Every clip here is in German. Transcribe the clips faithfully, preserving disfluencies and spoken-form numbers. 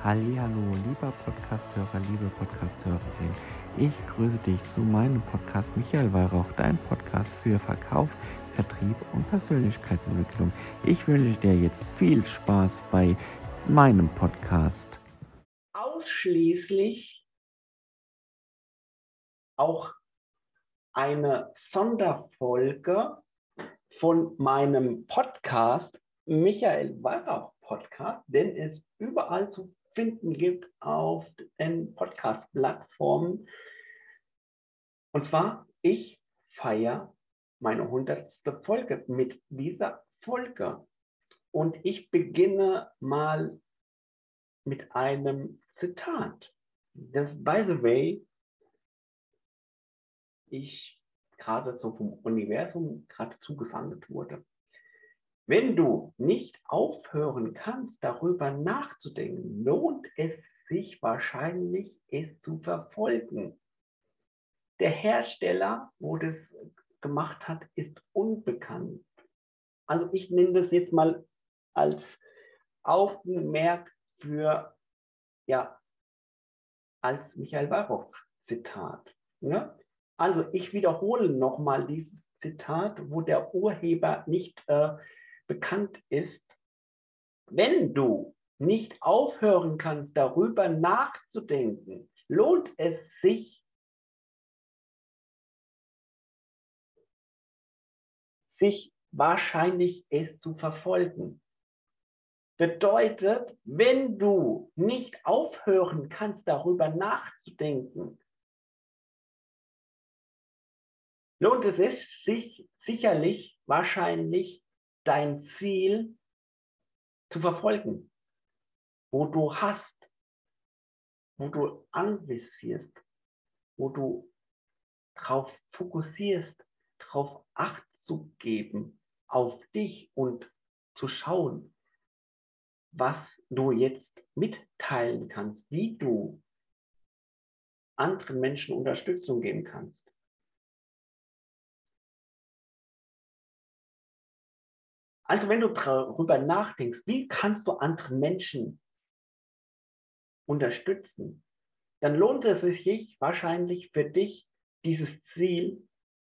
Hallihallo, lieber Podcasthörer, liebe Podcasthörerin. Ich grüße dich zu meinem Podcast Michael Weihrauch, dein Podcast für Verkauf, Vertrieb und Persönlichkeitsentwicklung. Ich wünsche dir jetzt viel Spaß bei meinem Podcast. Ausschließlich auch eine Sonderfolge von meinem Podcast Michael Weihrauch Podcast, den es überall zu finden gibt auf den Podcast-Plattformen. Und zwar, ich feiere meine hundertste Folge mit dieser Folge. Und ich beginne mal mit einem Zitat, das, by the way, ich gerade so vom Universum gerade zugesandt wurde. Wenn du nicht aufhören kannst, darüber nachzudenken, lohnt es sich wahrscheinlich, es zu verfolgen. Der Hersteller, wo das gemacht hat, ist unbekannt. Also ich nenne das jetzt mal als Augenmerk für, ja, als Michael Weihrauch Zitat. Ne? Also ich wiederhole nochmal dieses Zitat, wo der Urheber nicht äh, bekannt ist. Wenn du nicht aufhören kannst, darüber nachzudenken, lohnt es sich, sich wahrscheinlich es zu verfolgen. Bedeutet, wenn du nicht aufhören kannst, darüber nachzudenken, lohnt es sich sicherlich, wahrscheinlich, dein Ziel zu verfolgen, wo du hast, wo du anvisierst, wo du darauf fokussierst, darauf Acht zu geben, auf dich und zu schauen, was du jetzt mitteilen kannst, wie du anderen Menschen Unterstützung geben kannst. Also wenn du darüber nachdenkst, wie kannst du anderen Menschen unterstützen, dann lohnt es sich wahrscheinlich für dich, dieses Ziel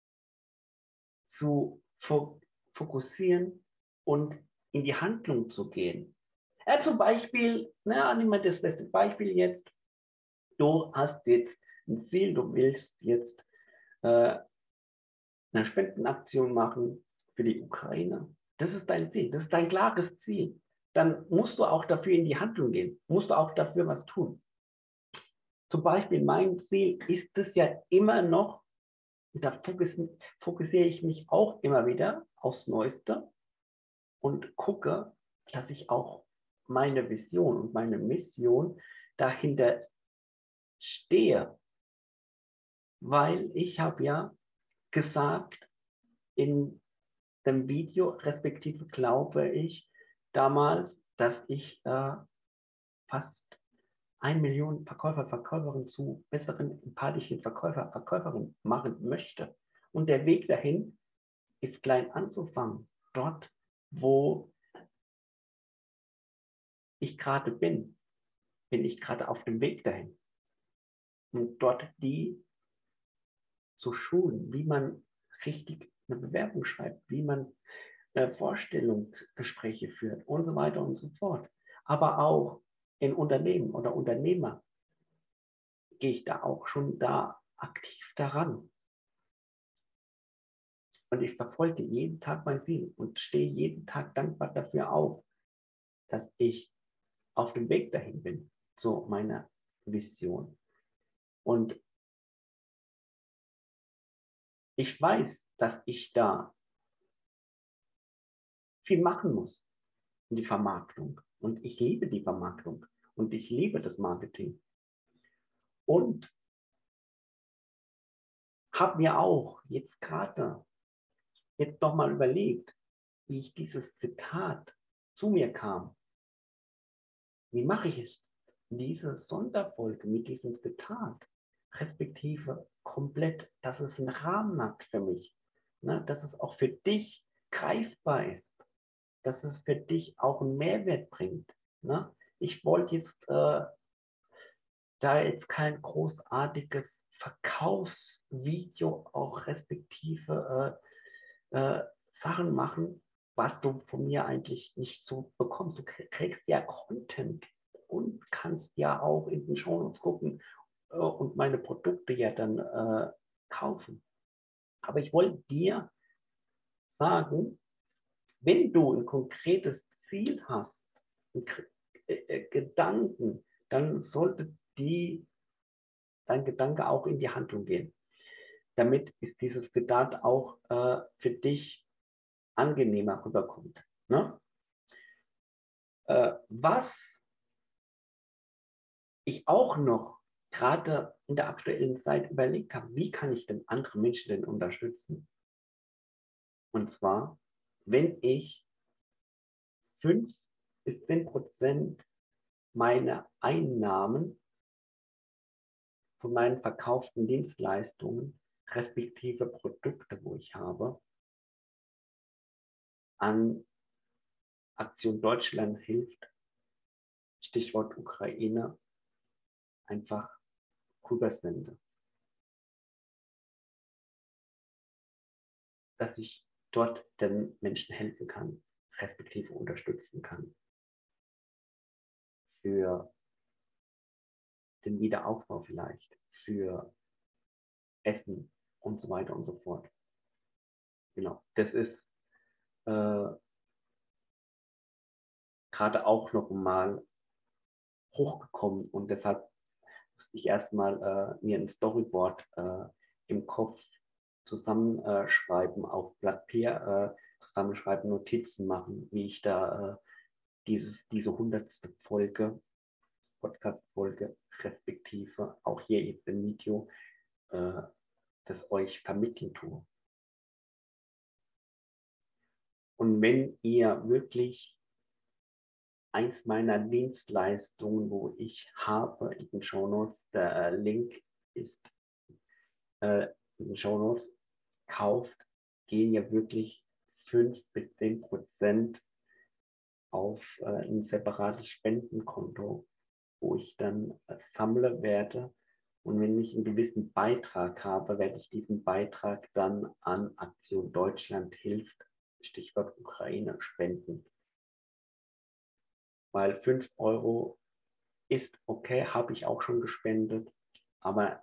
zu fokussieren und in die Handlung zu gehen. Ja, zum Beispiel, na, nehmen wir das beste Beispiel jetzt, du hast jetzt ein Ziel, du willst jetzt äh, eine Spendenaktion machen für die Ukraine. Das ist dein Ziel, das ist dein klares Ziel. Dann musst du auch dafür in die Handlung gehen, musst du auch dafür was tun. Zum Beispiel mein Ziel ist es ja immer noch, und da fokussiere ich mich auch immer wieder aufs Neueste und gucke, dass ich auch meine Vision und meine Mission dahinter stehe. Weil ich habe ja gesagt in dem Video, respektive glaube ich damals, dass ich äh, fast eine Million Verkäufer, Verkäuferinnen zu besseren, empathischen Verkäufer, Verkäuferinnen machen möchte. Und der Weg dahin ist klein anzufangen. Dort, wo ich gerade bin, bin ich gerade auf dem Weg dahin. Und dort die zu schulen, wie man richtig eine Bewerbung schreibt, wie man äh, Vorstellungsgespräche führt und so weiter und so fort. Aber auch in Unternehmen oder Unternehmer gehe ich da auch schon da aktiv daran. Und ich verfolge jeden Tag mein Ziel und stehe jeden Tag dankbar dafür auf, dass ich auf dem Weg dahin bin, zu meiner Vision. Und ich weiß, dass ich da viel machen muss in die Vermarktung. Und ich liebe die Vermarktung und ich liebe das Marketing. Und habe mir auch jetzt gerade jetzt noch mal überlegt, wie ich dieses Zitat zu mir kam. Wie mache ich jetzt diese Sonderfolge mit diesem Zitat, respektive komplett, dass es einen Rahmen hat für mich, ne? Dass es auch für dich greifbar ist, dass es für dich auch einen Mehrwert bringt. Ne? ich wollte jetzt äh, da jetzt kein großartiges Verkaufsvideo auch respektive äh, äh, Sachen machen, was du von mir eigentlich nicht so bekommst. Du kriegst ja Content und kannst ja auch in den Shownotes gucken äh, und meine Produkte ja dann äh, kaufen. Aber ich wollte dir sagen, wenn du ein konkretes Ziel hast, ein äh, äh, Gedanken, dann sollte die, dein Gedanke auch in die Handlung gehen. Damit ist dieses Zitat auch äh, für dich angenehmer rüberkommt. Ne? Äh, was ich auch noch gerade in der aktuellen Zeit überlegt habe, wie kann ich denn andere Menschen denn unterstützen? Und zwar, wenn ich fünf bis zehn Prozent meiner Einnahmen von meinen verkauften Dienstleistungen, respektive Produkte, wo ich habe, an Aktion Deutschland hilft, Stichwort Ukraine, einfach rübersende. Dass ich dort den Menschen helfen kann, respektive unterstützen kann für den Wiederaufbau vielleicht, für Essen und so weiter und so fort. Genau, das ist äh, gerade auch noch mal hochgekommen und deshalb musste ich erstmal äh, mir ein Storyboard äh, im Kopf zusammenschreiben, auf Blatt Papier äh, zusammenschreiben, Notizen machen, wie ich da äh, dieses, diese hundertste Folge, Podcast-Folge, respektive auch hier jetzt im Video, äh, das euch vermitteln tue. Und wenn ihr wirklich eins meiner Dienstleistungen, wo ich habe in den Shownotes, der äh, Link ist äh, in den Shownotes, kauft, gehen ja wirklich fünf bis zehn Prozent auf äh, ein separates Spendenkonto, wo ich dann äh, sammle werde. Und wenn ich einen gewissen Beitrag habe, werde ich diesen Beitrag dann an Aktion Deutschland hilft, Stichwort Ukraine, spenden. Weil fünf Euro ist okay, habe ich auch schon gespendet, aber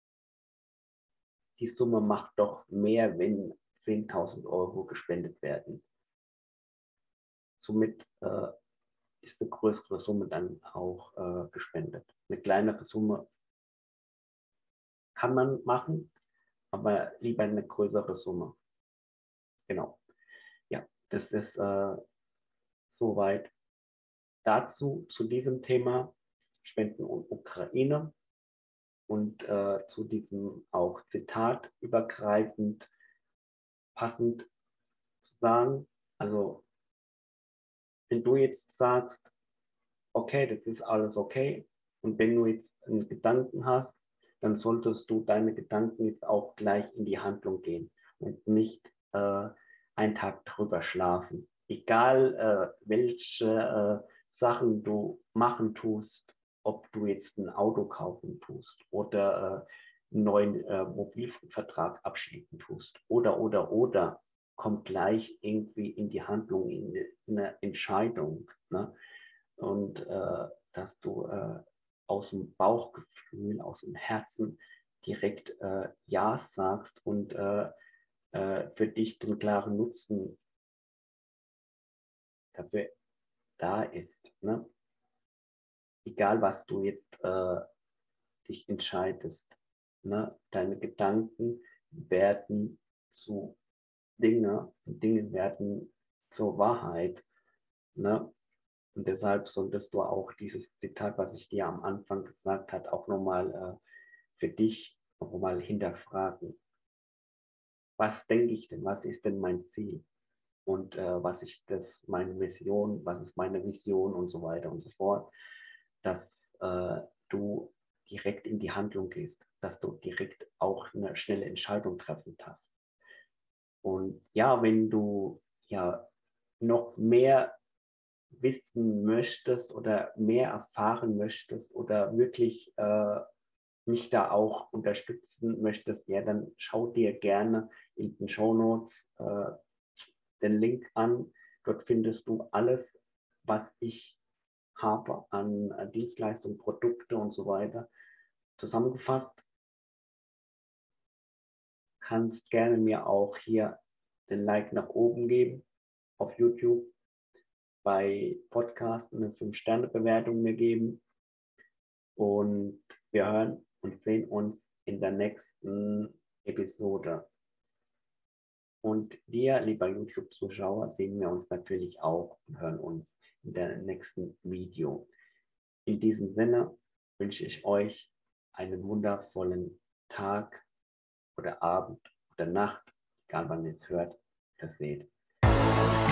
die Summe macht doch mehr, wenn zehntausend Euro gespendet werden. Somit äh, ist eine größere Summe dann auch äh, gespendet. Eine kleinere Summe kann man machen, aber lieber eine größere Summe. Genau. Ja, das ist äh, soweit dazu, zu diesem Thema Spenden und Ukraine und äh, zu diesem auch Zitat übergreifend passend zu sagen. Also, wenn du jetzt sagst, okay, das ist alles okay, und wenn du jetzt einen Gedanken hast, dann solltest du deine Gedanken jetzt auch gleich in die Handlung gehen und nicht äh, einen Tag drüber schlafen. Egal, äh, welche äh, Sachen du machen tust, ob du jetzt ein Auto kaufen tust oder äh, einen neuen äh, Mobilfunkvertrag abschließen tust oder, oder, oder, kommt gleich irgendwie in die Handlung, in eine Entscheidung. Ne? Und äh, dass du äh, aus dem Bauchgefühl, aus dem Herzen direkt äh, Ja sagst und äh, äh, für dich den klaren Nutzen dafür da ist. Ne? Egal, was du jetzt äh, dich entscheidest, ne? Deine Gedanken werden zu Dinge, Dinge werden zur Wahrheit. Ne? Und deshalb solltest du auch dieses Zitat, was ich dir am Anfang gesagt habe, auch nochmal äh, für dich nochmal hinterfragen. Was denke ich denn? Was ist denn mein Ziel? Und äh, was ist das meine Mission? Was ist meine Vision und so weiter und so fort? Dass äh, du direkt in die Handlung gehst, dass du direkt auch eine schnelle Entscheidung treffen hast. Und ja, wenn du ja noch mehr wissen möchtest oder mehr erfahren möchtest oder wirklich äh, mich da auch unterstützen möchtest, ja, dann schau dir gerne in den Shownotes äh, den Link an. Dort findest du alles, was ich habe an, an Dienstleistungen, Produkte und so weiter zusammengefasst. Kannst gerne mir auch hier den Like nach oben geben auf YouTube, bei Podcasts eine fünf Sterne Bewertung mir geben und wir hören und sehen uns in der nächsten Episode. Und dir, lieber YouTube-Zuschauer, sehen wir uns natürlich auch und hören uns in der nächsten Video. In diesem Sinne wünsche ich euch einen wundervollen Tag oder Abend oder Nacht, egal wann ihr es hört oder seht.